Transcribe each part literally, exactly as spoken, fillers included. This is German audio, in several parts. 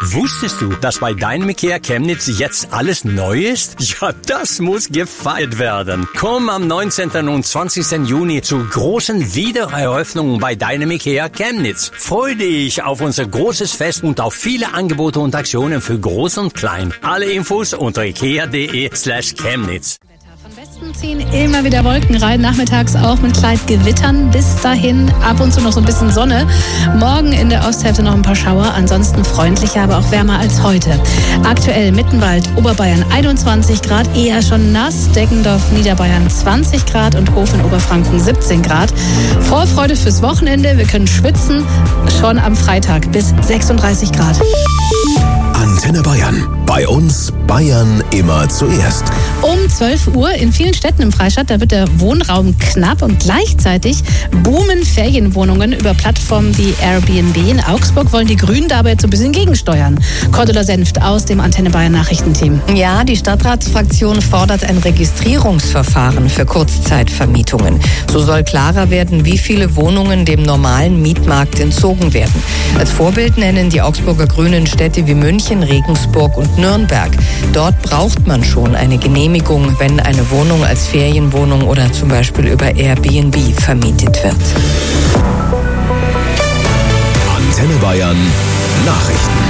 Wusstest du, dass bei deinem IKEA Chemnitz jetzt alles neu ist? Ja, das muss gefeiert werden. Komm am neunzehnten und zwanzigsten Juni zu großen Wiedereröffnungen bei deinem IKEA Chemnitz. Freu dich auf unser großes Fest und auf viele Angebote und Aktionen für Groß und Klein. Alle Infos unter ikea.de slash Chemnitz. Westen ziehen immer wieder Wolken rein, nachmittags auch mit kleinen Gewittern. Bis dahin ab und zu noch so ein bisschen Sonne. Morgen in der Osthälfte noch ein paar Schauer, ansonsten freundlicher, aber auch wärmer als heute. Aktuell Mittenwald, Oberbayern einundzwanzig Grad, eher schon nass. Deggendorf, Niederbayern zwanzig Grad und Hof in Oberfranken siebzehn Grad. Vorfreude fürs Wochenende, wir können schwitzen, schon am Freitag bis sechsunddreißig Grad. Antenne Bayern. Bei uns Bayern immer zuerst. Um zwölf Uhr in vielen Städten im Freistaat, da wird der Wohnraum knapp und gleichzeitig boomen Ferienwohnungen über Plattformen wie Airbnb. In Augsburg wollen die Grünen dabei jetzt so ein bisschen gegensteuern. Cordula Senft aus dem Antenne Bayern Nachrichtenteam. Ja, die Stadtratsfraktion fordert ein Registrierungsverfahren für Kurzzeitvermietungen. So soll klarer werden, wie viele Wohnungen dem normalen Mietmarkt entzogen werden. Als Vorbild nennen die Augsburger Grünen Städte wie München, Regensburg und Nürnberg. Dort braucht man schon eine Genehmigung, wenn eine Wohnung als Ferienwohnung oder zum Beispiel über Airbnb vermietet wird. Antenne Bayern Nachrichten.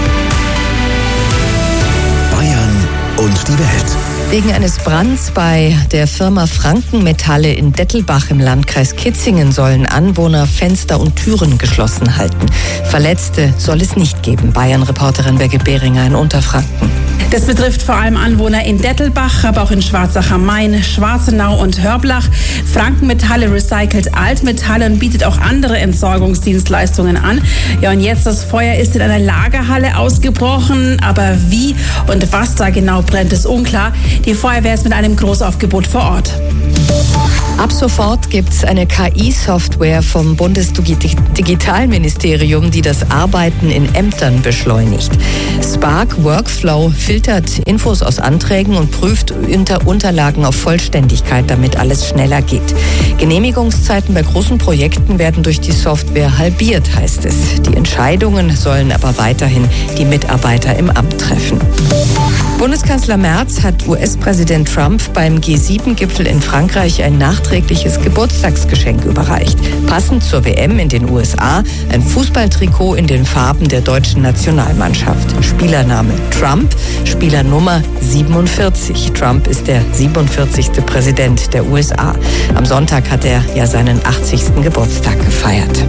Bayern und die Welt. Wegen eines Brands bei der Firma Frankenmetalle in Dettelbach im Landkreis Kitzingen sollen Anwohner Fenster und Türen geschlossen halten. Verletzte soll es nicht geben. Bayern-Reporterin Birgit Behringer in Unterfranken. Das betrifft vor allem Anwohner in Dettelbach, aber auch in Schwarzach am Main, Schwarzenau und Hörblach. Frankenmetalle recycelt Altmetalle und bietet auch andere Entsorgungsdienstleistungen an. Ja, und jetzt das Feuer ist in einer Lagerhalle ausgebrochen, aber wie und was da genau brennt, ist unklar. Die Feuerwehr ist mit einem Großaufgebot vor Ort. Ab sofort gibt es eine K I-Software vom Bundesdigitalministerium, die das Arbeiten in Ämtern beschleunigt. Spark Workflow filtert Infos aus Anträgen und prüft unter Unterlagen auf Vollständigkeit, damit alles schneller geht. Genehmigungszeiten bei großen Projekten werden durch die Software halbiert, heißt es. Die Entscheidungen sollen aber weiterhin die Mitarbeiter im Amt treffen. Bundeskanzler Merz hat U S-Präsident Trump beim G sieben Gipfel in Frankreich ein nachträgliches Geburtstagsgeschenk überreicht. Passend zur W M in den U S A ein Fußballtrikot in den Farben der deutschen Nationalmannschaft. Spielername Trump, Spielernummer siebenundvierzig. Trump ist der siebenundvierzigste Präsident der U S A. Am Sonntag hat er ja seinen achtzigsten Geburtstag gefeiert.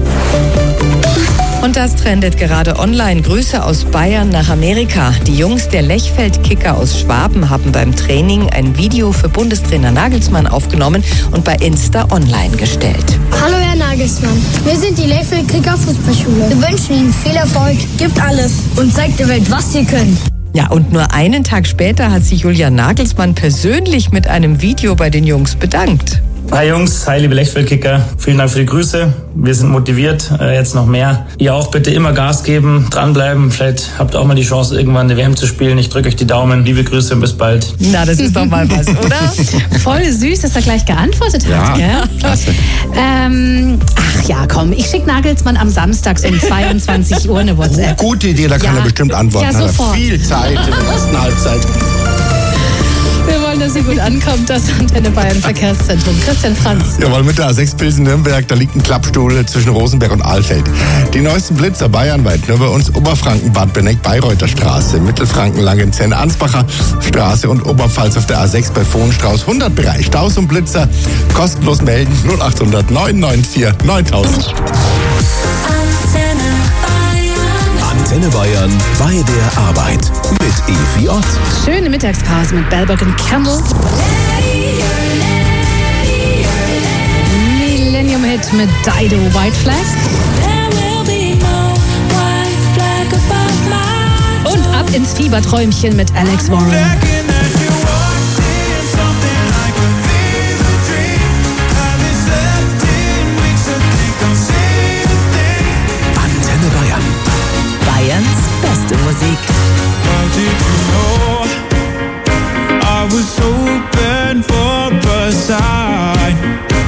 Und das trendet gerade online. Grüße aus Bayern nach Amerika. Die Jungs der Lechfeld-Kicker aus Schwaben haben beim Training ein Video für Bundestrainer Nagelsmann aufgenommen und bei Insta online gestellt. Hallo Herr Nagelsmann, wir sind die Lechfeld-Kicker Fußballschule. Wir wünschen Ihnen viel Erfolg, gebt alles und zeigt der Welt, was Sie können. Ja, und nur einen Tag später hat sich Julian Nagelsmann persönlich mit einem Video bei den Jungs bedankt. Hi Jungs, hi liebe Lechfeld-Kicker, vielen Dank für die Grüße. Wir sind motiviert, jetzt noch mehr. Ihr auch bitte immer Gas geben, dranbleiben. Vielleicht habt ihr auch mal die Chance, irgendwann eine W M zu spielen. Ich drücke euch die Daumen. Liebe Grüße und bis bald. Na, das ist doch mal was, oder? Voll süß, dass er gleich geantwortet hat. Ja, gell? klasse. Ähm, ach ja, komm, ich schicke Nagelsmann am Samstag um zweiundzwanzig Uhr eine WhatsApp. Gute Idee, da kann Ja. er bestimmt antworten. Ja, Hat er sofort. viel Zeit in der ersten Halbzeit. Wir wollen, dass sie gut ankommt. Das Antenne Bayern Verkehrszentrum. Christian Franz. Jawohl, mit der A sechs Pilsen-Nürnberg, da liegt ein Klappstuhl zwischen Rosenberg und Ahlfeld. Die neuesten Blitzer bayernweit, nur bei uns Oberfranken, Bad Benneck, Bayreuther Straße, Mittelfranken, Langenzenn, Ansbacher Straße und Oberpfalz auf der A sechs bei Vohenstrauß. hundert Bereich, Staus und Blitzer, kostenlos melden, null acht hundert neun neun vier neuntausend. Antenne Bayern bei der Arbeit mit Evi Ott. Schöne Mittagspause mit Bellbock und Campbell. Millennium-Hit mit Dido, White Flag. Und ab ins Fieberträumchen mit Alex Warren. Antenne Bayern. Bayerns beste Musik. I was hoping for a sign.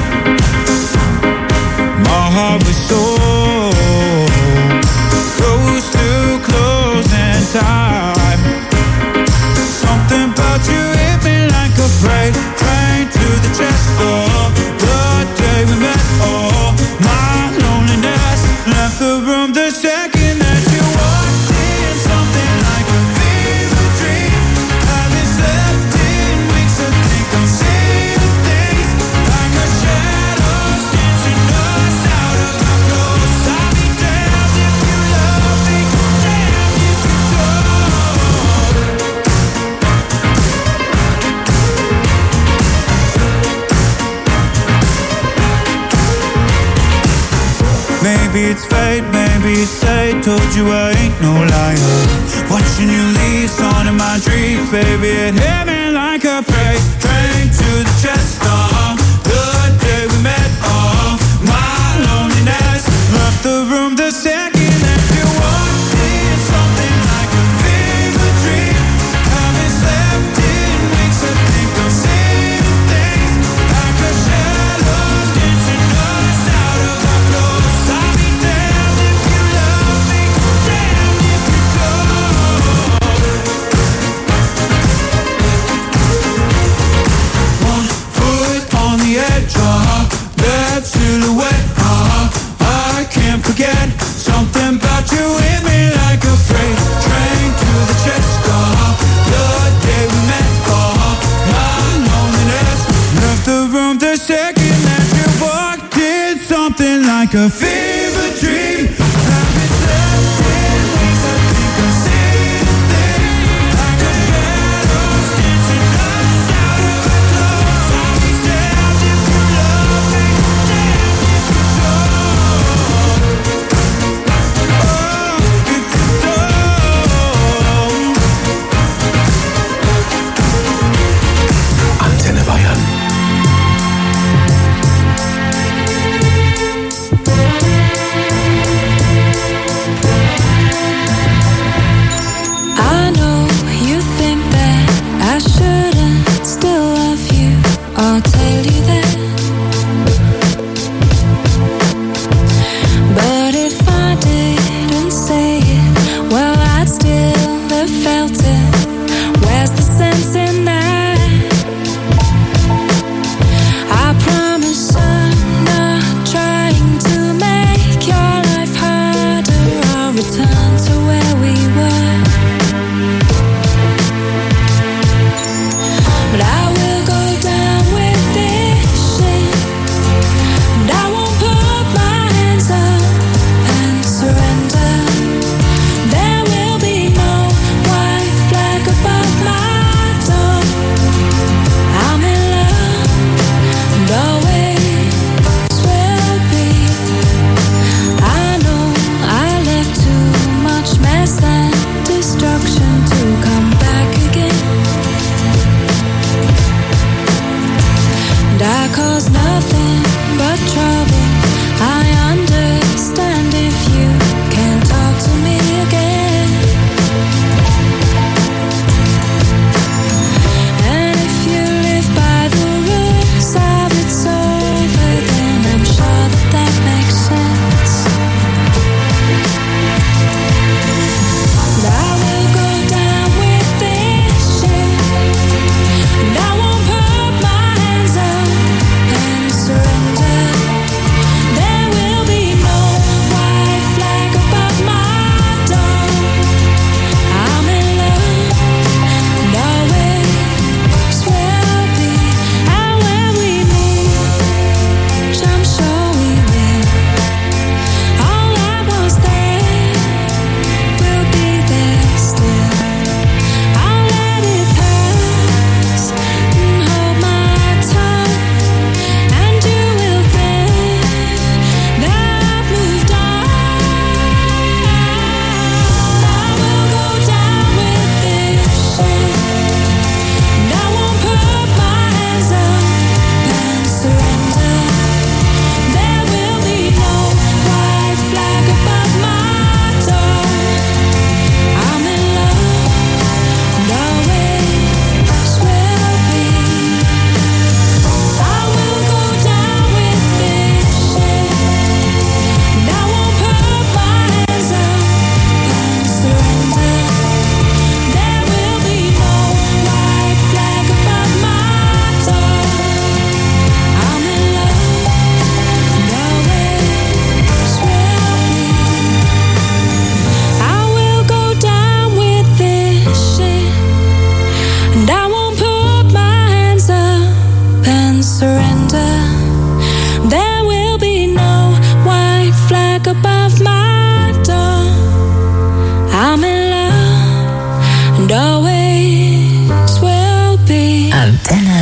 My heart was so close to closing time. Something about you hit me like a freight train to the chest. Oh, the day we met, oh, my loneliness left the room the second that you walked in. Something like a fever dream. Haven't slept in weeks, I think I'm seeing things like a shadow stitching us out of our clothes. I'll be damned if you love me, damned if you don't. Maybe it's fate, maybe it's fate. Told you I ain't no liar. Watching you leave, on in my dreams, baby. It hit me like a freight train to the chest. Oh, the day we met. Oh, my loneliness left the room the second that you walked in. Something like a fever dream. Haven't slept in weeks, I think I'm seeing things like a shadow stitching us out of our clothes. I'll be damned if you love me, damned if you don't. One foot on the edge, uh, that silhouette, uh, I can't forget. Something about you hit me like a freight train to the chest. Uh, the day we met, uh, my loneliness left the room the second that you walked in. Something like a fever dream. Haven't slept in weeks, I think I'm seeing things like a shadow stitching us out of our clothes. I'll be damned if you love me, damned if you don't. Oh, if you don't. Antenne Bayern.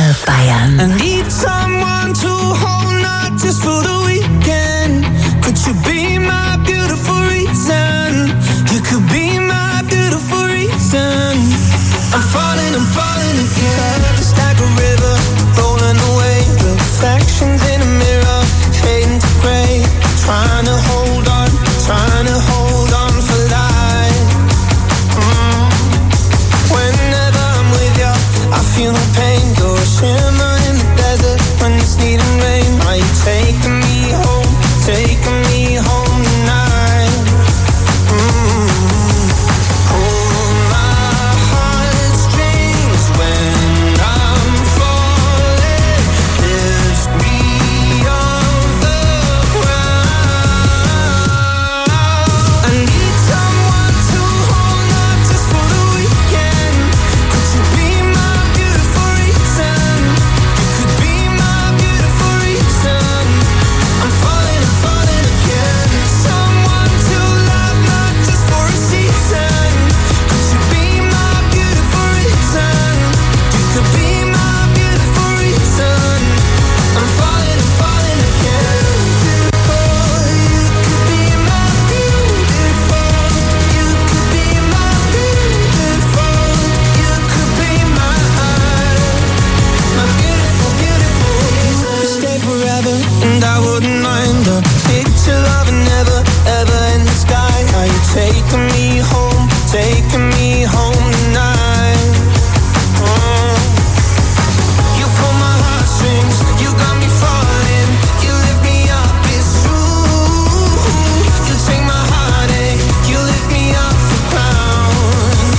Antenne Bayern. I need someone to hold, not just for the weekend. Could you be my beautiful reason? You could be my beautiful reason. I'm falling, I'm falling again. It's like a river rolling away. Reflections in a mirror, fading to gray. Trying to hold on, trying to hold on for life. Mm. Whenever I'm with you, I feel no pain. You're a shimmer in the desert when it's needing rain. Are you taking me home, taking me home tonight? Mm. Hold my heartstrings when I'm falling. Lift me off the ground. I need someone to hold, not just for the weekend. Could you be my beautiful reason? You could be my beautiful reason. I'm falling, I'm falling again. Someone to love, not just for a season. Could you be my beautiful reason? You could be my beautiful reason. I'm falling, I'm falling again. Beautiful, you could be my beautiful. You could be my beautiful. You could be my my beautiful, beautiful. You could stay forever, and I wouldn't mind a picture of an never, ever in the sky. Are you taking me home, taking me home tonight? Mm. You pull my heartstrings, you got me falling. You lift me up, it's true. You take my heartache, you lift me off the ground.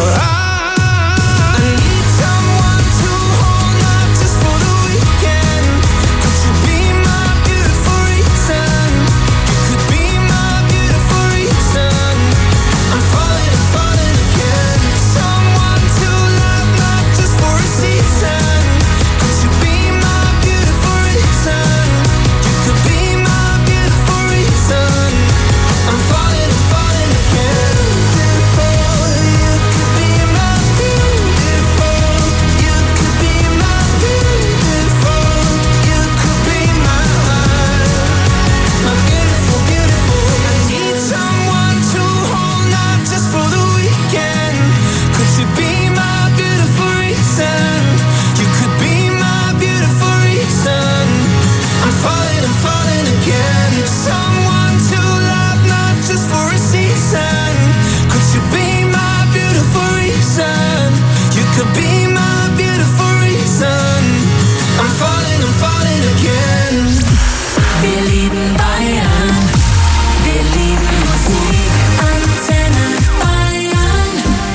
I need someone to hold, not just for the weekend. Could you be my beautiful reason? You could be my beautiful reason. I'm falling, I'm falling again. Someone to love, not just for a season. Could you be my beautiful reason? You could be my beautiful reason. I'm falling, I'm falling again. Beautiful, you could be my beautiful. You could be my beautiful. You could be my my beautiful, beautiful. I need someone to hold, not just for the weekend. Could you be my beautiful reason? You could be my beautiful reason. I'm falling, I'm falling again. Someone to love, not just for a season. Could you be my beautiful reason? You could be my beautiful reason. I'm falling, I'm falling again. Wir lieben Bayern. Wir lieben Musik. Antenne Bayern.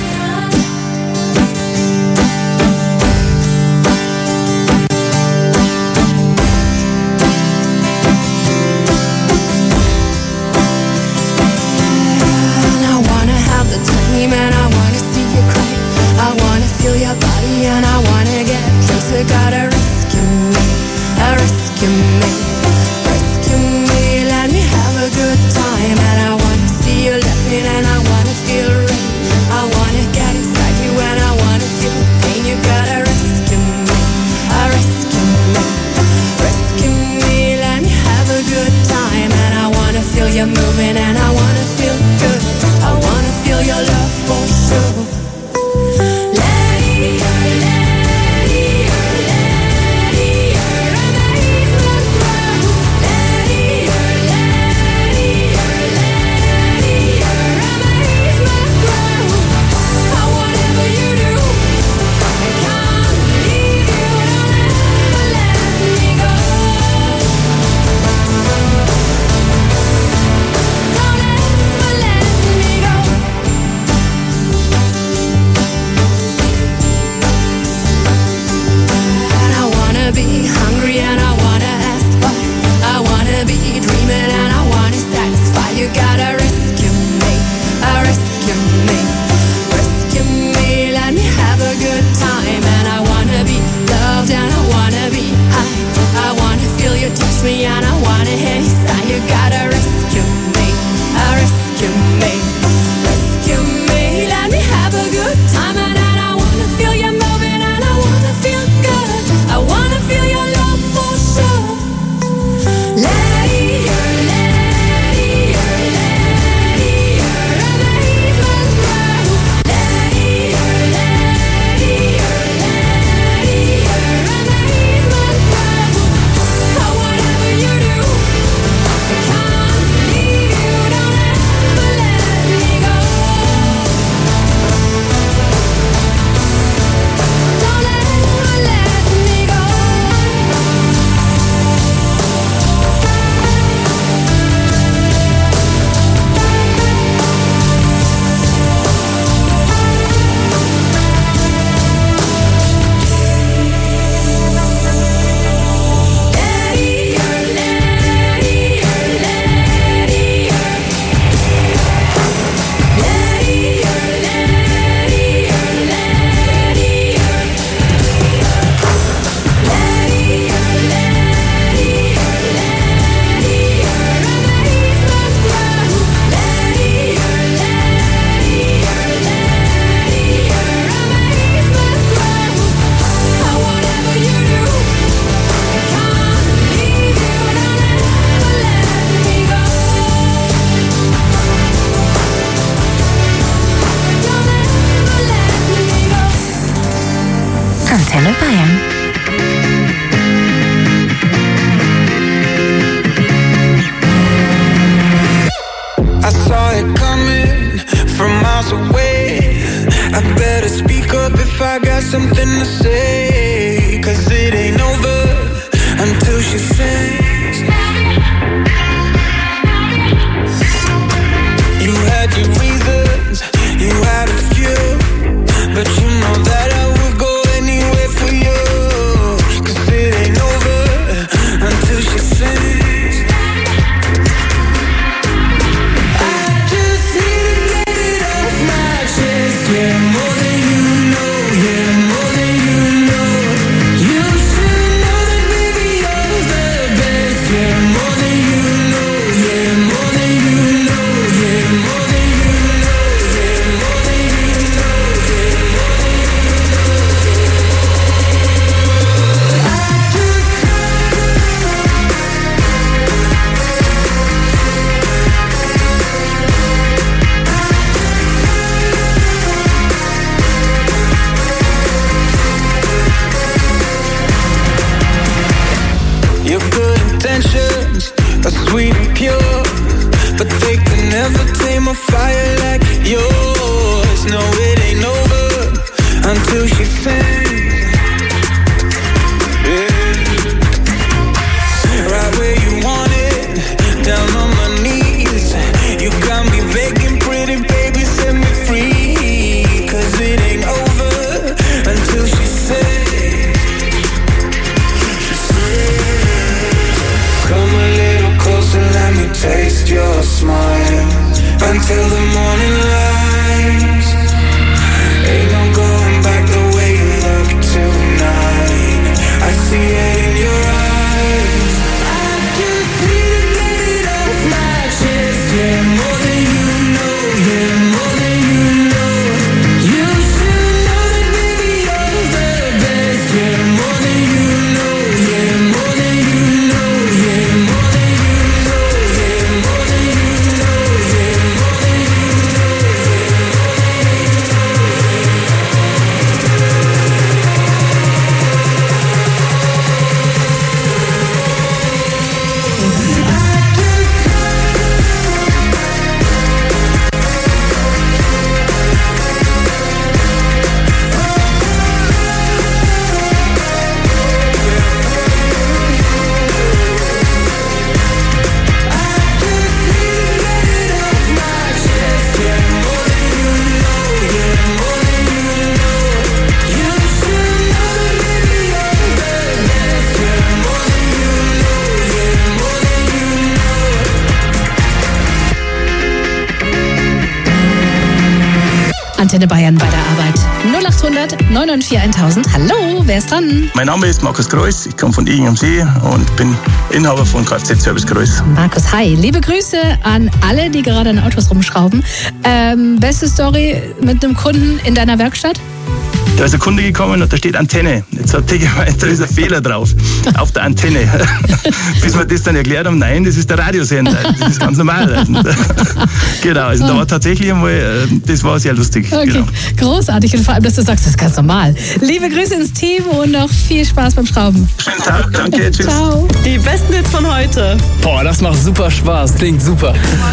And I wanna have the time, and I wanna see you cry. I wanna feel your body, and I wanna get closer. Gotta rescue me, uh, rescue me, rescue me. Let me have a good time, and I wanna see you laughing, and I wanna feel rain. I wanna get inside you, and I wanna feel pain. You gotta rescue me, uh, rescue me, rescue me. Let me have a good time, and I wanna feel you moving, and I wanna feel good. I wanna feel your love for sure. Lady, lady, lady, amazement. Antenne Bayern. I saw it coming from miles away. I better speak up if I got something to say. Cause it ain't over until she sings. You had your reasons, you had a few, but you know that I would go anywhere for you. Cause it ain't over until she sings. Yeah, more than you know, yeah, more than you know. You should know that, baby, you're the best. Yeah, more than you know, yeah, more than you know, yeah, more than you know, yeah, more than you know, yeah, more than you know. I just your good intentions are sweet and pure, but they can never tame a fire like yours. No, it ain't over until she sings. Yeah. Right where you want it, down on my knees. You got me begging, pretty baby, set me free. Cause it ain't over until she sings. Come a little closer, let me taste your smile until the morning light. Ain't no going back the way you look tonight. I see it in your eyes. I just need to get it off my chest. Yeah, more than you know, yeah, more than you know. You should know that, baby, you're the best. Yeah, more than you know, yeah, more than you know, yeah, more than you know, yeah, more than you know, yeah, more than you Antenne Bayern bei der Arbeit. null achthundert neun neun vier tausend. Hallo, wer ist dran? Mein Name ist Markus Greuß, ich komme von Iging am See und bin Inhaber von Kfz-Service Greuß. Markus, hi. Liebe Grüße an alle, die gerade an Autos rumschrauben. Ähm, beste Story mit einem Kunden in deiner Werkstatt? Da ist ein Kunde gekommen und da steht Antenne. Jetzt hat der gemeint, da ist ein Fehler drauf, auf der Antenne. Bis wir das dann erklärt haben, nein, das ist der Radiosender, das ist ganz normal. Genau, also da war tatsächlich einmal, das war sehr lustig. Okay, genau. Großartig und vor allem, dass du sagst, das ist ganz normal. Liebe Grüße ins Team und noch viel Spaß beim Schrauben. Schönen Tag, danke, tschüss. Ciao. Die besten Hits von heute. Boah, das macht super Spaß, klingt super.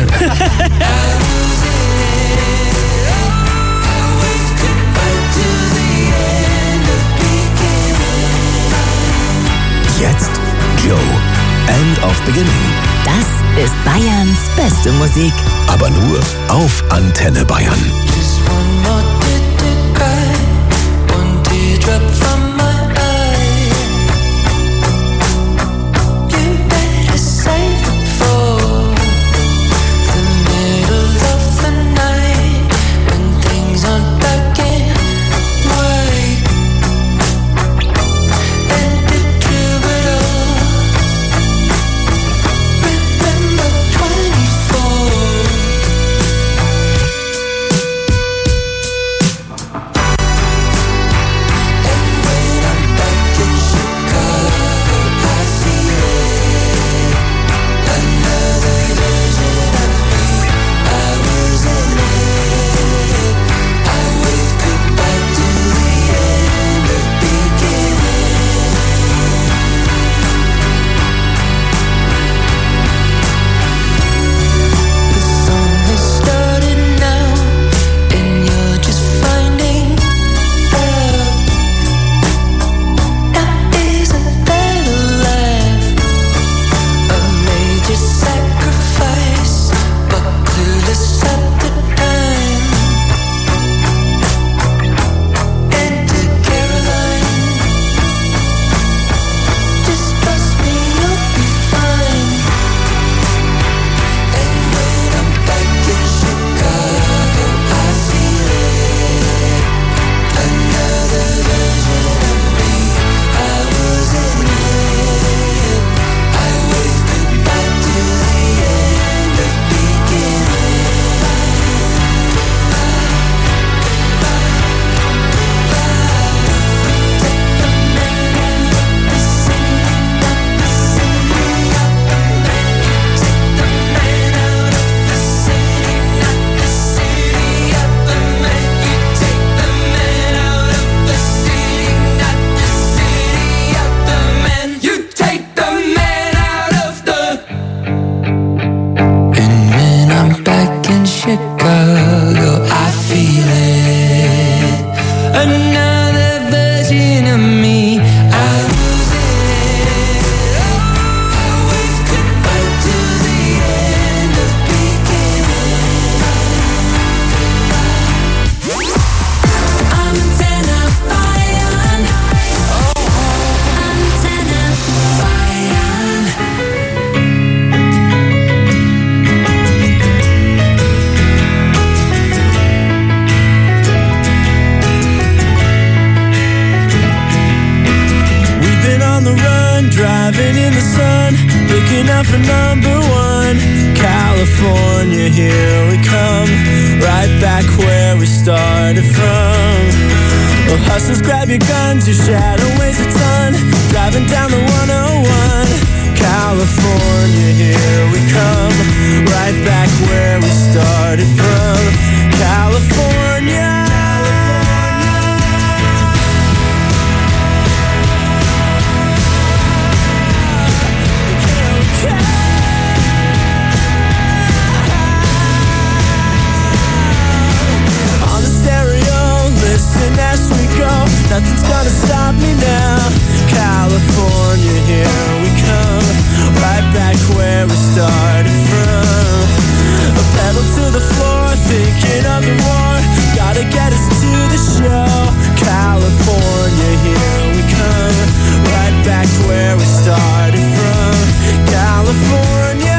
Jetzt Joe, End of Beginning. Das ist Bayerns beste Musik. Aber nur auf Antenne Bayern. Just one more bitter cry, one teardrop from my eye. You better save it for the middle of the night, when things aren't black and white. And the troubadour, remember twenty-four. another version of me. I lose it. I wave goodbye to the end of beginning. I'm Antenna Bayern. Antenna Bayern. We've been on the run, driving in the sun, looking out for number one. California, here we come, right back where we started from. Well, hustlers, grab your guns, your shadow weighs a ton, driving down the one oh one. California, here we come, right back where we started from. California. On the stereo, listen as we go, nothing's gonna stop me now. California, here we come, right back where we started from. A pedal to the floor, thinking of the war, gotta get us to the show. California, here we come, right back where we started from. California.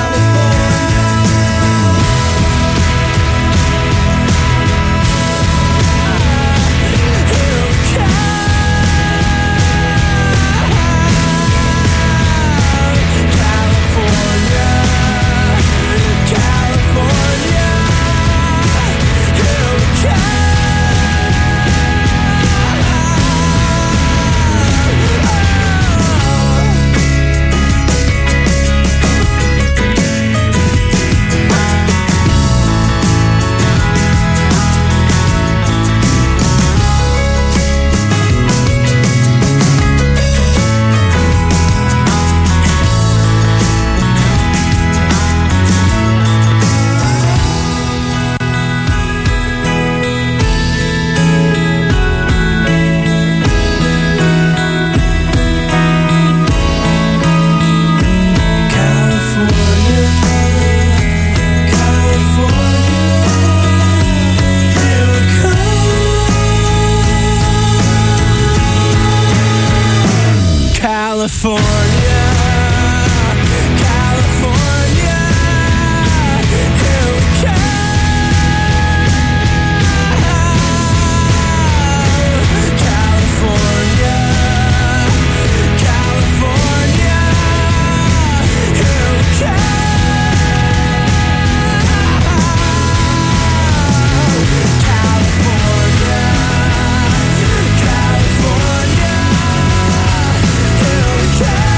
California, California, here we come. California, California, here we come. California, California.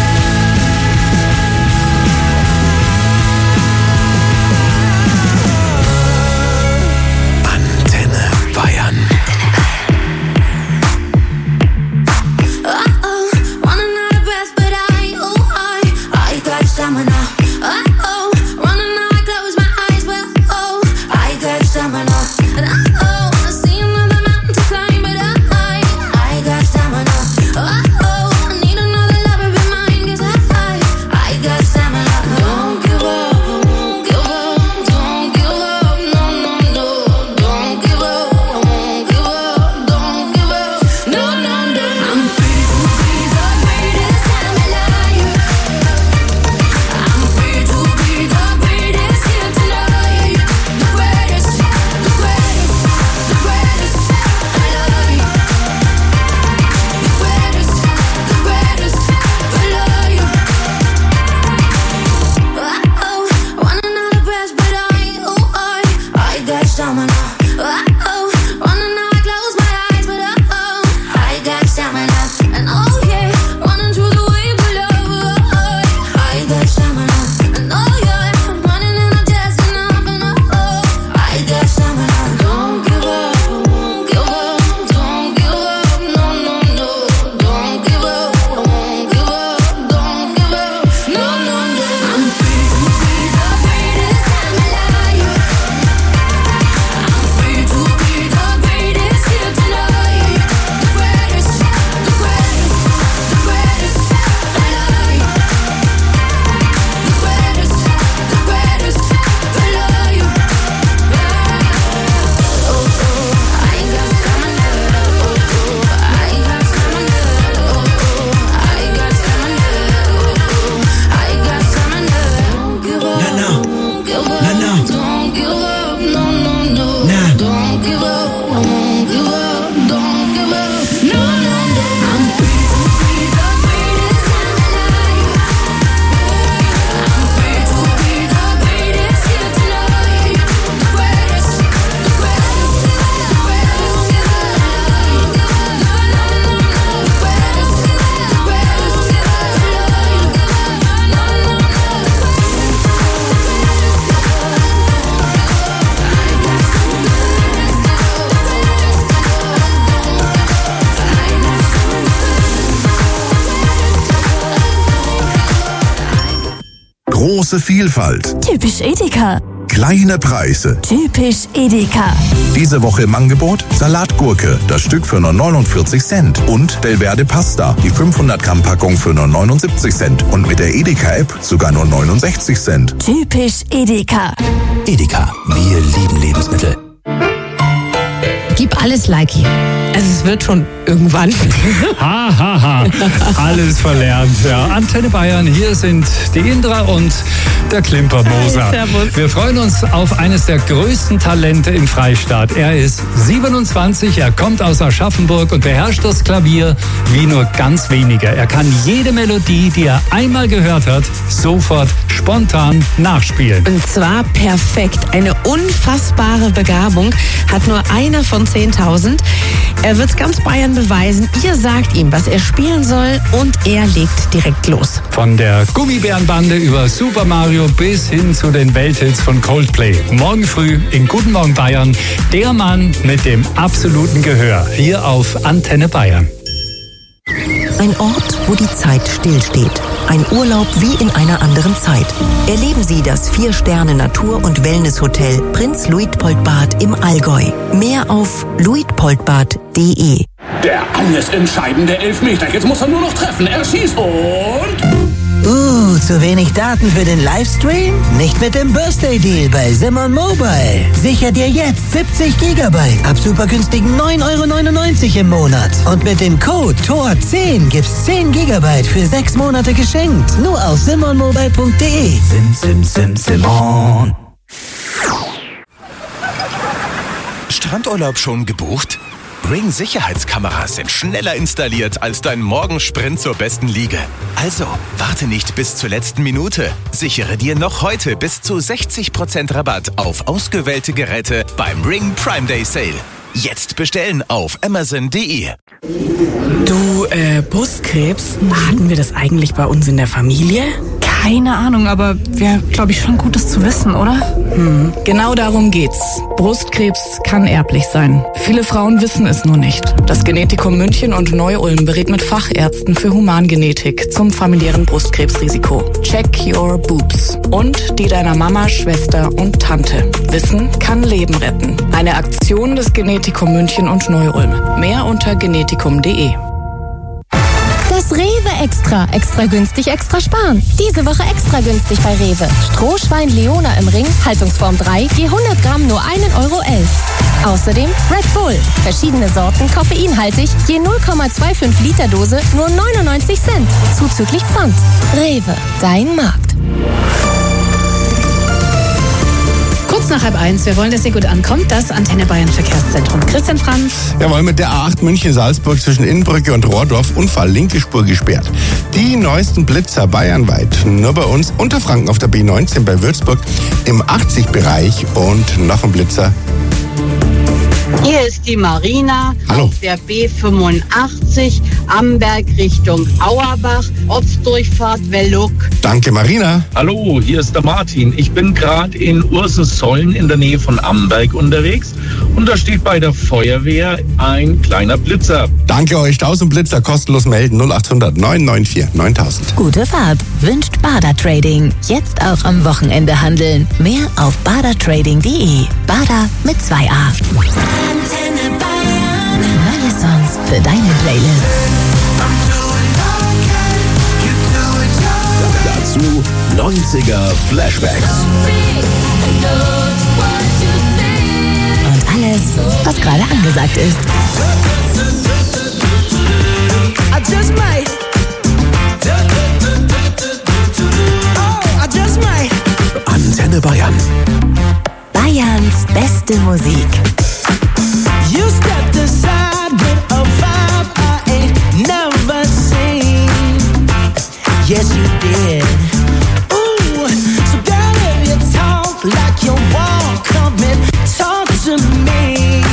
Große Vielfalt. Typisch Edeka. Kleine Preise. Typisch Edeka. Diese Woche im Angebot Salatgurke, das Stück für nur neunundvierzig Cent. Und Belverde Pasta, die fünfhundert Gramm Packung für nur neunundsiebzig Cent. Und mit der Edeka-App sogar nur neunundsechzig Cent. Typisch Edeka. Edeka, wir lieben Lebensmittel. Gib alles Likey. Also es wird schon irgendwann. Ha, ha, ha. Alles verlernt. Ja, Antenne Bayern, hier sind die Indra und der Klimpermoser. Hi, servus. Wir freuen uns auf eines der größten Talente im Freistaat. Er ist siebenundzwanzig, er kommt aus Aschaffenburg und beherrscht das Klavier wie nur ganz wenige. Er kann jede Melodie, die er einmal gehört hat, sofort spontan nachspielen. Und zwar perfekt. Eine unfassbare Begabung hat nur einer von zehntausend. Er wird ganz Bayern beweisen. Ihr sagt ihm, was er spielen soll und er legt direkt los. Von der Gummibärenbande über Super Mario bis hin zu den Welthits von Coldplay. Morgen früh in Guten Morgen Bayern, der Mann mit dem absoluten Gehör. Hier auf Antenne Bayern. Ein Ort, wo die Zeit stillsteht. Ein Urlaub wie in einer anderen Zeit. Erleben Sie das Vier-Sterne-Natur- und Wellness-Hotel Prinz Luitpoldbad im Allgäu. Mehr auf luitpoldbad punkt de. Der alles entscheidende Elfmeter. Jetzt muss er nur noch treffen. Er schießt und... Uh, zu wenig Daten für den Livestream? Nicht mit dem Birthday Deal bei Simon Mobile. Sicher dir jetzt siebzig Gigabyte ab super günstigen neun Euro neunundneunzig im Monat. Und mit dem Code T O R zehn gibt's zehn Gigabyte für sechs Monate geschenkt. Nur auf simon mobile punkt de. Sim, sim, sim, Simon. Strandurlaub schon gebucht? Ring Sicherheitskameras sind schneller installiert als dein Morgensprint zur besten Liege. Also, warte nicht bis zur letzten Minute. Sichere dir noch heute bis zu sechzig Prozent Rabatt auf ausgewählte Geräte beim Ring Prime Day Sale. Jetzt bestellen auf amazon punkt de. Du, äh, Brustkrebs, hatten wir das eigentlich bei uns in der Familie? Keine Ahnung, aber wäre, glaube ich, schon Gutes zu wissen, oder? Hm, genau darum geht's. Brustkrebs kann erblich sein. Viele Frauen wissen es nur nicht. Das Genetikum München und Neu-Ulm berät mit Fachärzten für Humangenetik zum familiären Brustkrebsrisiko. Check your boobs. Und die deiner Mama, Schwester und Tante. Wissen kann Leben retten. Eine Aktion des Genetikum München und Neu-Ulm. Mehr unter genetikum punkt de. Das Rewe Extra. Extra günstig, extra sparen. Diese Woche extra günstig bei Rewe. Strohschwein Leona im Ring, Haltungsform drei, je hundert Gramm nur ein Euro elf. Außerdem Red Bull. Verschiedene Sorten, koffeinhaltig, je null Komma fünfundzwanzig Liter Dose, nur neunundneunzig Cent. Zuzüglich Pfand. Rewe, dein Markt. Kurz nach halb eins, wir wollen, dass ihr gut ankommt, das Antenne Bayern Verkehrszentrum. Christian Franz. Jawohl, mit der A acht München-Salzburg zwischen Innbrücke und Rohrdorf Unfall, linke Spur gesperrt. Die neuesten Blitzer bayernweit. Nur bei uns Unterfranken auf der B neunzehn bei Würzburg im achtzig-Bereich und noch ein Blitzer. Hier ist die Marina Hallo. auf der B fünfundachtzig, Amberg Richtung Auerbach, Ortsdurchfahrt Welluk. Danke, Marina. Hallo, hier ist der Martin. Ich bin gerade in Ursensollen in der Nähe von Amberg unterwegs und da steht bei der Feuerwehr ein kleiner Blitzer. Danke euch, tausend Blitzer kostenlos melden, null acht hundert neun neun vier neuntausend. Gute Fahrt wünscht Bader Trading. Jetzt auch am Wochenende handeln. Mehr auf bader trading punkt de. Bader mit zwei A. Antenne Bayern. Neue Songs für deine Playlist. Dazu neunziger Flashbacks. Und alles, was gerade angesagt ist. I just might. Oh, I just might. Antenne Bayern. Bayerns beste Musik. You stepped aside with a vibe I ain't never seen. Yes, you did. Ooh, so girl, if you talk like you walk, come and talk to me.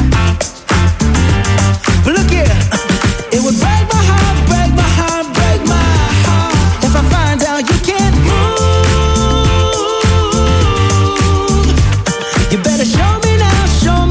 But look here, it would break my heart, break my heart, break my heart if I find out you can't move. You better show me now, show me.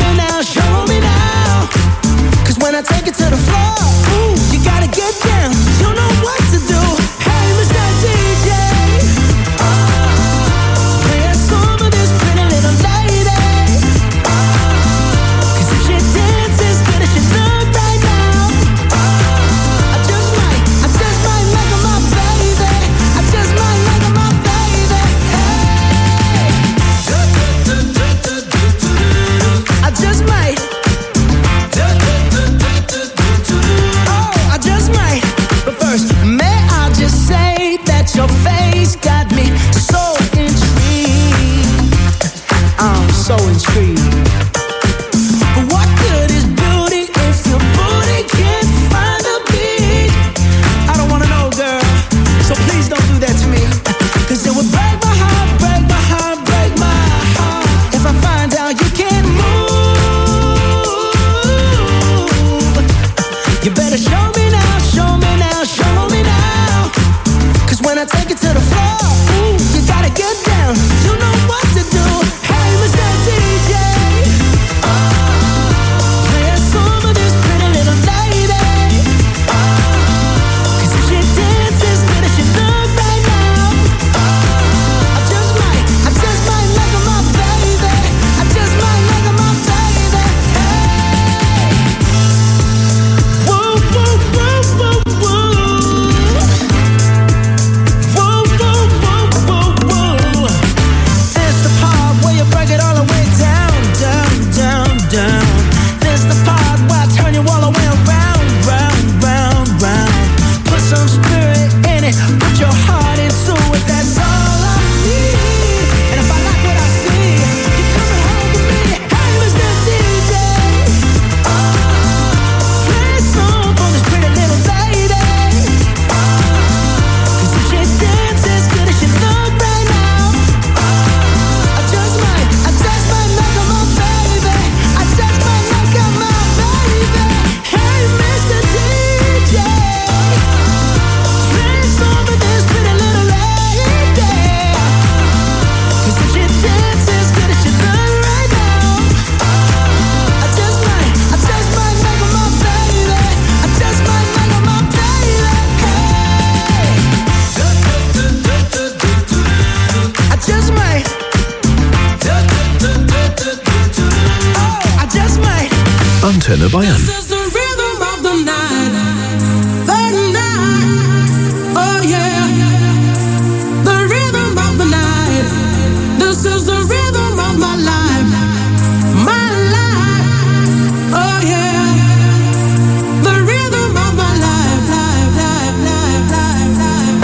Antenne Bayern. This is the rhythm of the night, the night, oh yeah. The rhythm of the night, this is the rhythm of my life, my life, oh yeah. The rhythm of my life, life, life, life, life, life.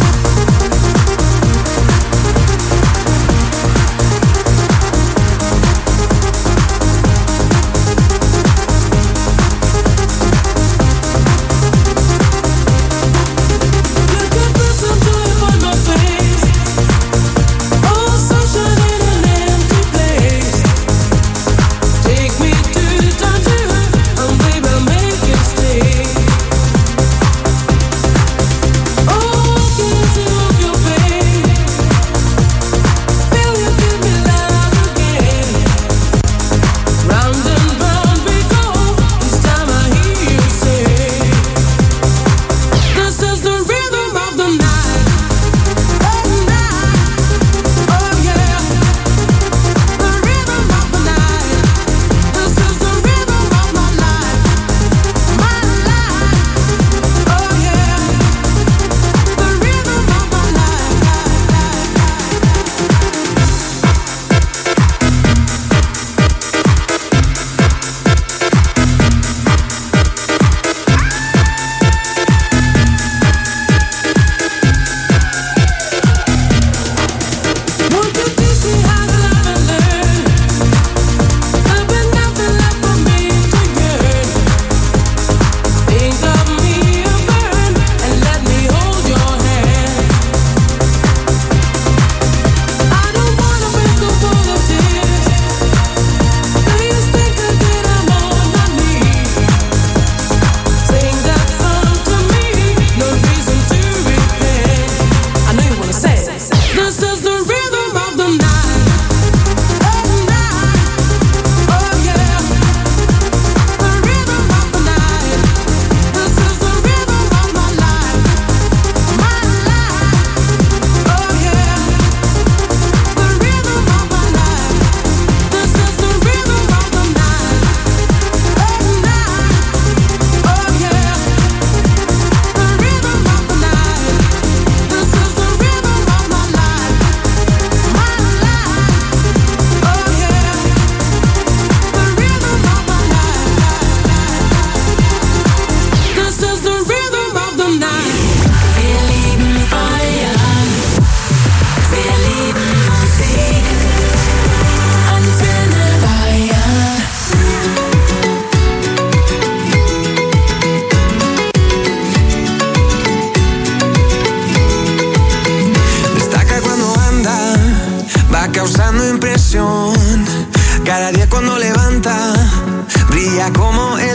causando impresión. Cada día cuando levanta, brilla como el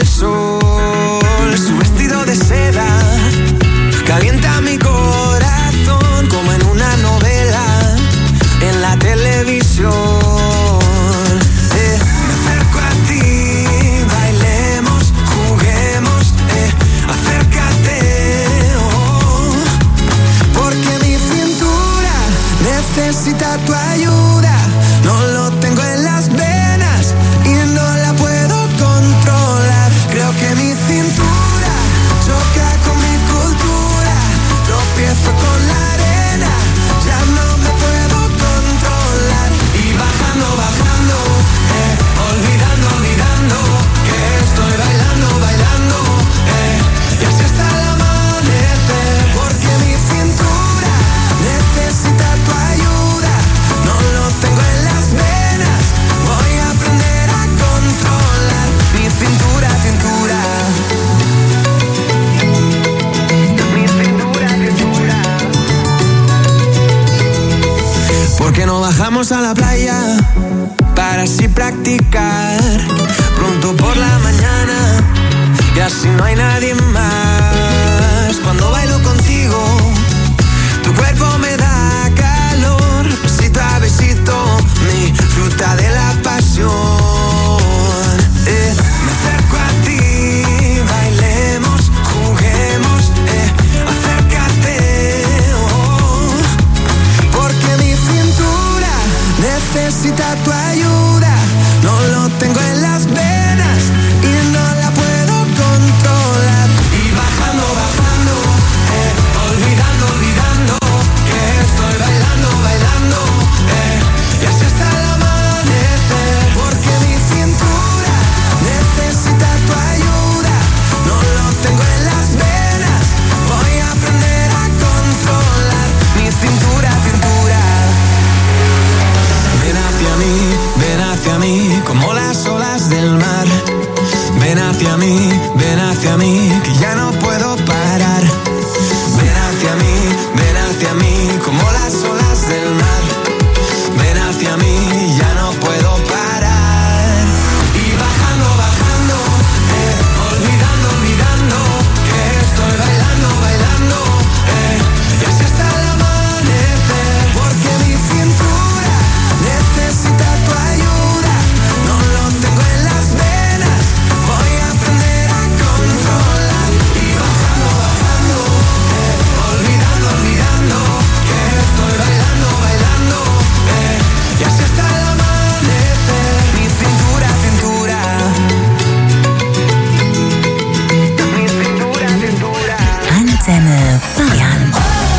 sol. Su vestido de seda calienta mi corazón como en una novela en la televisión. Eh, me acerco a ti, bailemos, juguemos, eh, acércate, oh, porque mi cintura necesita tu ayuda. No lo tengo en las venas y no la puedo controlar. Creo que mi cintura choca con mi cultura. Tropiezo con la arena, ya no me puedo controlar. Y bajando, bajando, eh, olvidando, olvidando que estoy bailando, bailando, eh, y así hasta el amanecer. Porque mi cintura necesita tu ayuda. No lo tengo en las venas, voy a aprender a controlar mi cintura, cintura. Mi cintura, cintura. Porque no bajamos a la playa para así practicar pronto por la mañana y así no hay nadie más. Cuando bailo contigo, tu cuerpo me da calor, besito a besito, mi fruta de la pasión. Eh, me acerco a ti, bailemos, juguemos, eh, acércate, oh, porque mi cintura necesita tu ayuda. No lo tengo en las venas y no mí, ven hacia mí, que ya no puedo parar. Ven hacia mí, ven hacia mí, como las olas del mar. Ven hacia mí, ya no puedo parar. Y bajando, bajando, eh, olvidando, olvidando, que estoy bailando, bailando, eh, y así hasta el amanecer. Porque mi cintura necesita tu ayuda, no lo tengo en las venas, voy a aprender a controlar. Y bajando, bajando, eh, olvidando, olvidando, que estoy bailando, bailando, eh, y así hasta el amanecer. Mi cintura, cintura, mi cintura, cintura. Antenne Bayern.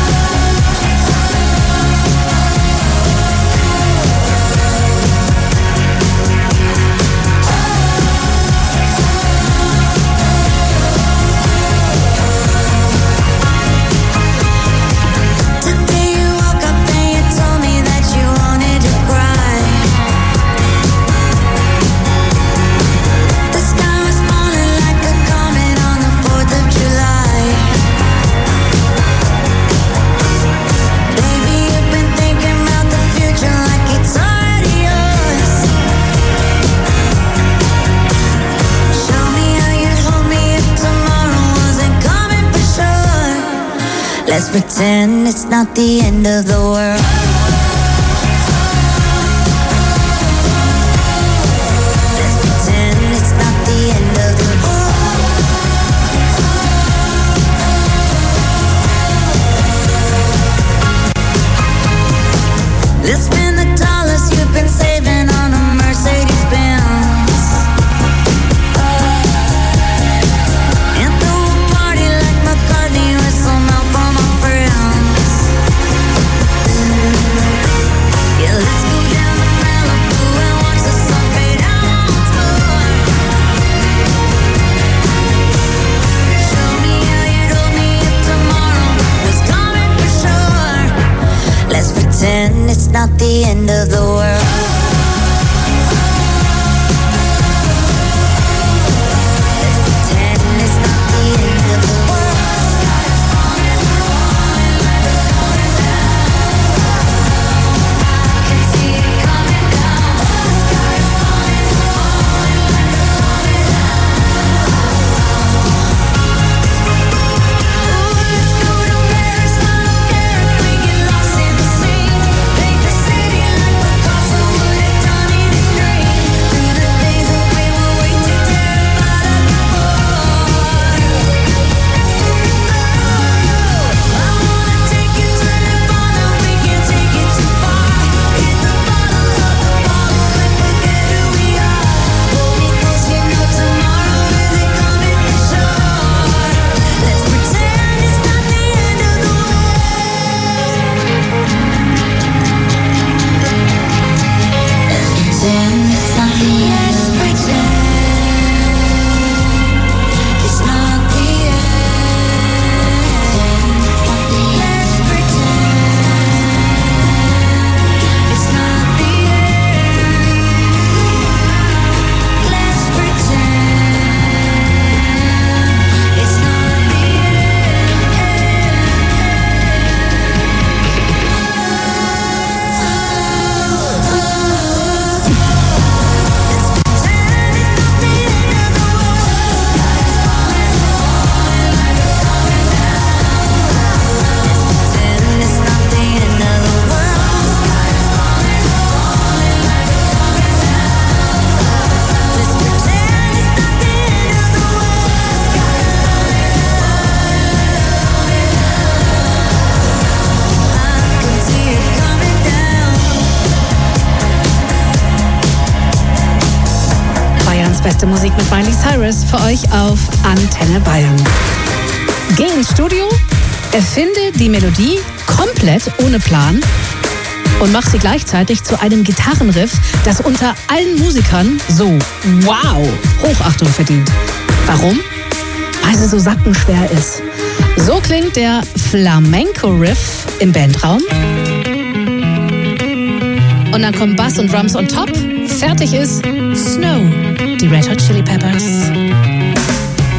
Today you woke up and you told me that you wanted to cry. The sky was falling like a comet on the fourth of July. Baby, you've been thinking about the future like it's already yours. Show me how you'd hold me if tomorrow wasn't coming for sure. Let's pretend it's not the end of the world. Let's pretend it's not the end of the world. Let's spend the dollars you've been saving on a Mercedes Benz. And throw a party like McCartney with some help from my friends. Yeah, let's go down to Malibu and watch the sun fade out once more. Show me how you'd hold me if tomorrow was coming for sure. Let's pretend it's not the end of the world. Let's pretend it's not the end of the world. I can see it coming down. The sky is falling, falling like a comet Ooh, let's go to Paris, I don't care if we get lost in the sea. Paint the city like Picasso would have done it in green. Through the days that we were way too terrified of the war. I wanna take you to Nirvana, we can't take it too far. Hit the bottom of the bottle and forget who we are. Hold me close, you know tomorrow isn't coming for sure. Let's pretend it's not the end of the Let's pretend it's not the end. Let's pretend it's not the end. Let's pretend it's not the end. Let's pretend it's not the Pretend it's not the end of the world. Let's pretend it's not the end of the world. I can see it coming down. Bayerns beste Musik mit Miley Cyrus für euch auf Antenne Bayern. Geh ins Studio, erfinde die Melodie komplett ohne Plan und mach sie gleichzeitig zu einem Gitarrenriff, das unter allen Musikern so wow Hochachtung verdient. Warum? Weil sie so sackenschwer ist. So klingt der Flamenco-Riff im Bandraum. Und dann kommen Bass und Drums on top. Fertig ist Snow, die Red Hot Chili Peppers.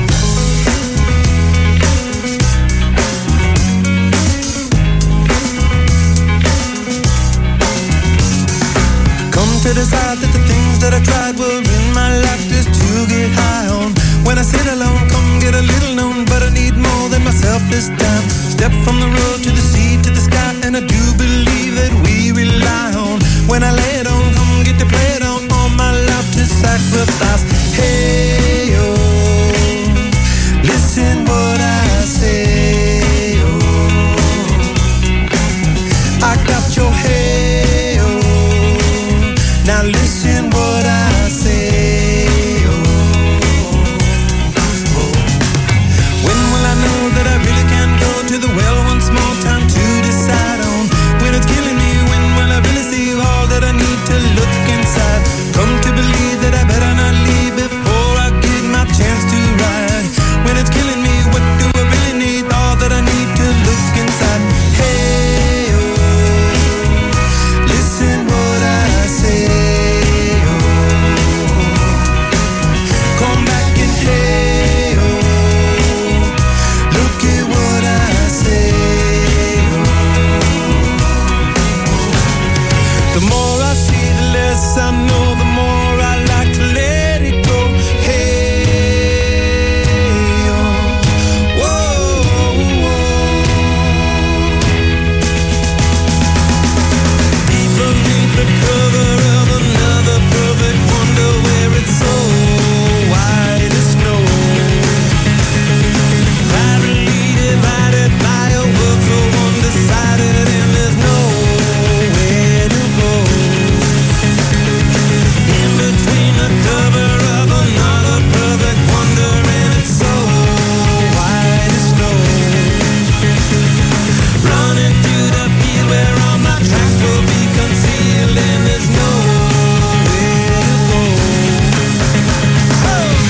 this time. Step from the road to the sea to the sky, and I do believe that we rely on. When I lay it on, come get to play it on. All my life to sacrifice. Hey, oh, listen what I say. Oh, I got your hey, oh, now listen what I say. Oh, oh. When will I know that I really can go to the well once more? Time to decide on when it's killing me. When will I really see all that I need to look inside? Come to believe that I better not leave before I get my chance to ride. When it's killing me, what do I really need? All that I need to look inside. Hey, oh, listen what I say. Oh, come back and hey, oh, look at what I say. Oh, the more I see, the less I know. The more I like to let it go. Hey, oh, whoa, whoa. Deep beneath the cover of another perfect wonder, where it's so white as snow. Privately divided by a world so undecided, and there's nowhere to go. In between the cover of another perfect wonder, and it's so white as snow. Running through the field where all my tracks will be concealed, and there's nowhere to go. Oh,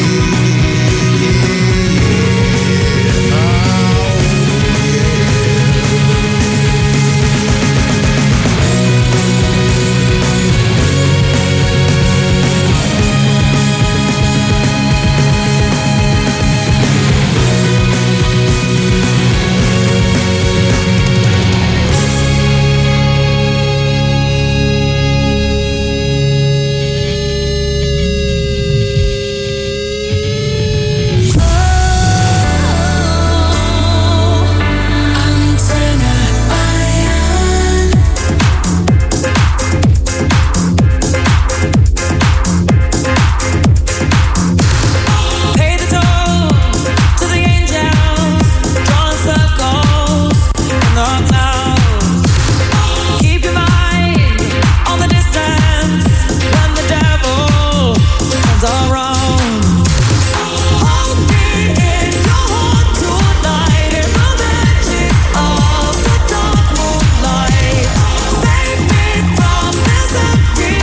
pay the toll to the angels, drawing circles in the clouds. Keep your mind on the distance when the devil comes around. Hold me in your heart tonight, in the magic of the dark moonlight. Save me from this empty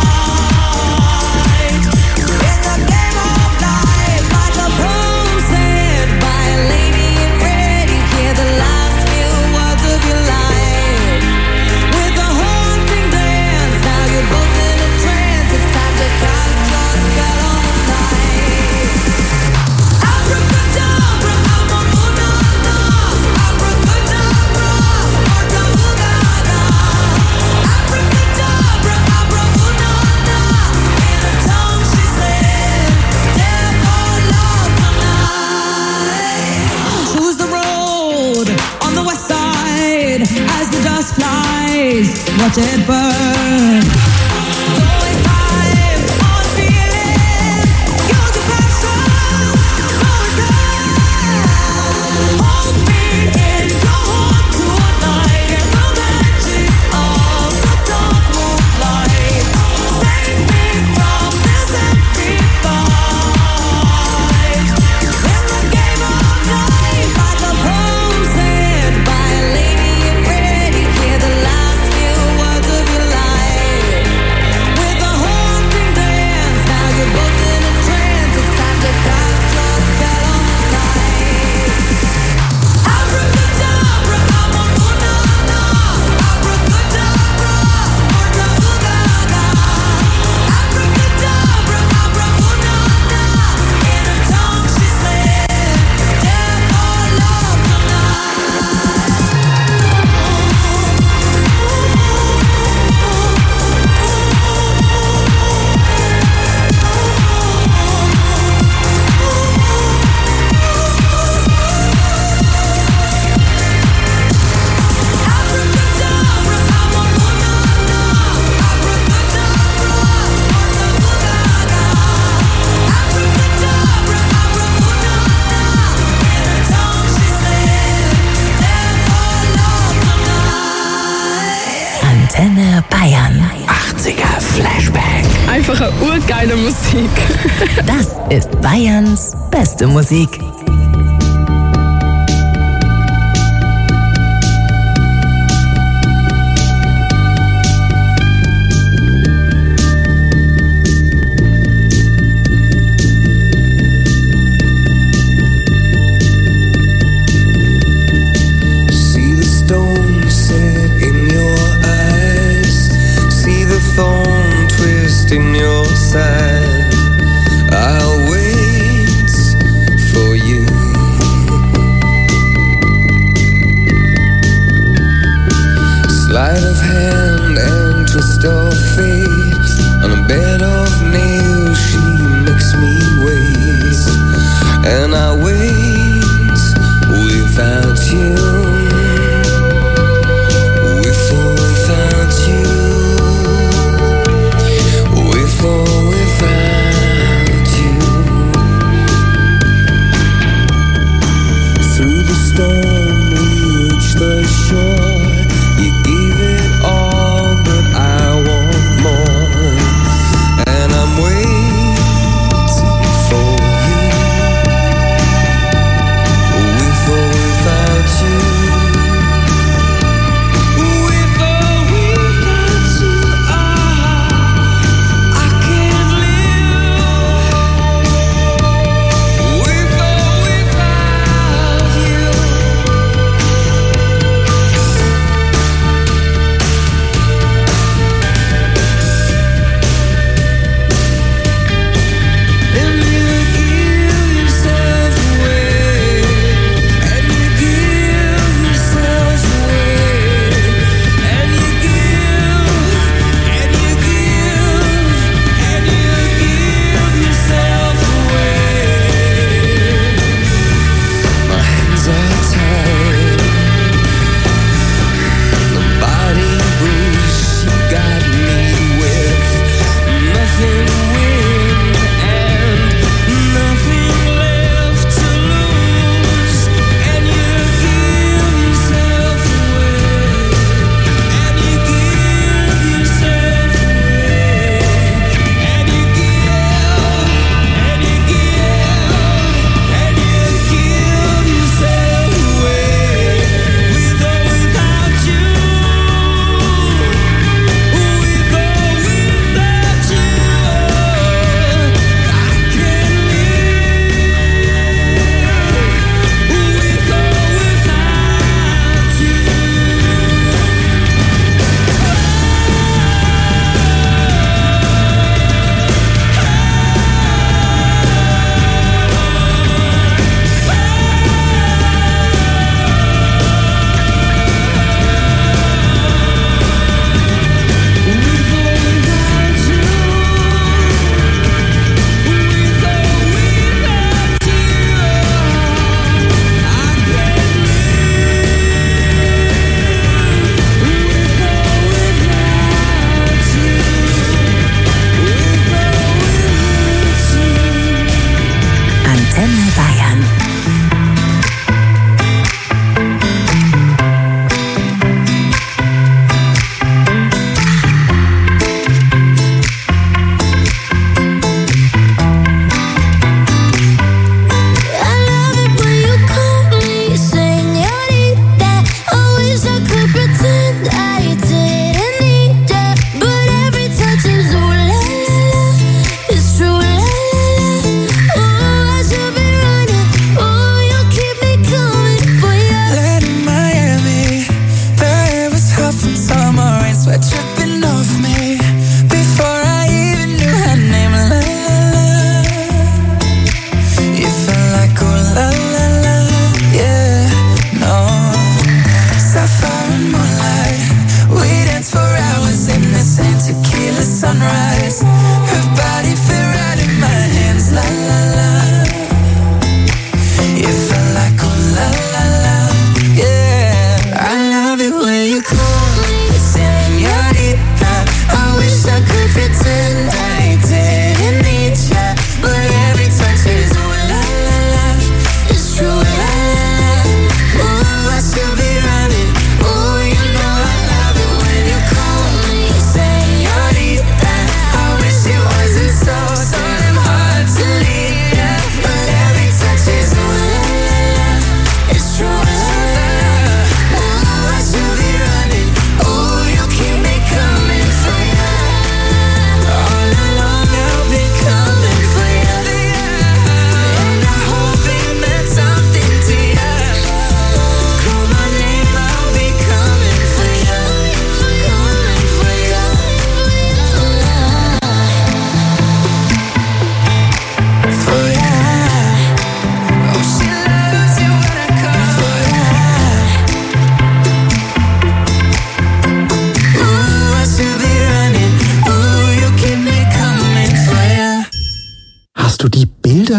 fight. In the game of life, like a poem said by a lady in red, you hear the last few words of your life. With a haunting dance, now you're both in a trance. It's time to cast your spell on the night. Abracadabra, abracadabra, abracadabra, abracadabra. Abracadabra, abracadabra. In a tongue she said, devil love tonight. Choose the road on the west side as the dust flies. Watch it burn. Don't waste time on feeling. Use your passion. No return. Hold me in your heart tonight, in the magic of the dark moonlight. Save me from this empty fight. In the game of life, like a poem said by a lady in red, you hear the last few words of your life. geile Musik. Das ist Bayerns beste Musik. In your side, I'll wait for you. Sleight of hand and twist of fate. On a bed of nails, she makes me wait, and I wait without you. With or without you. The shore, you gave it all, but I want more, and I'm waiting for you, with or without you, with or without you, I, I can't live, with or without you.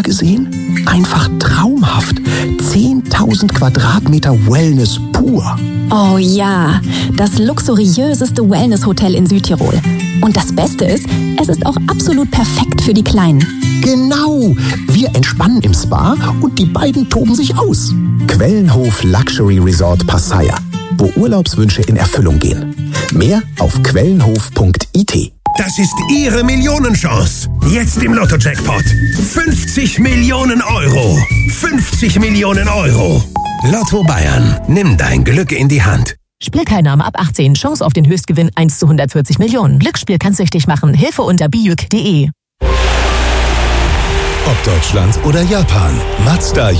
Bilder gesehen? Einfach traumhaft. zehntausend Quadratmeter Wellness pur. Oh ja, das luxuriöseste Wellness-Hotel in Südtirol. Und das Beste ist, es ist auch absolut perfekt für die Kleinen. Genau, wir entspannen im Spa und die beiden toben sich aus. Quellenhof Luxury Resort Passaier, wo Urlaubswünsche in Erfüllung gehen. Mehr auf quellenhof punkt I T. Das ist Ihre Millionenchance. Jetzt im Lotto-Jackpot. fünfzig Millionen Euro. fünfzig Millionen Euro. Lotto Bayern. Nimm dein Glück in die Hand. Spielteilnahme ab achtzehn. Chance auf den Höchstgewinn eins zu hundertvierzig Millionen. Glücksspiel kann süchtig machen. Hilfe unter bijuk punkt de. Ob Deutschland oder Japan. Mazda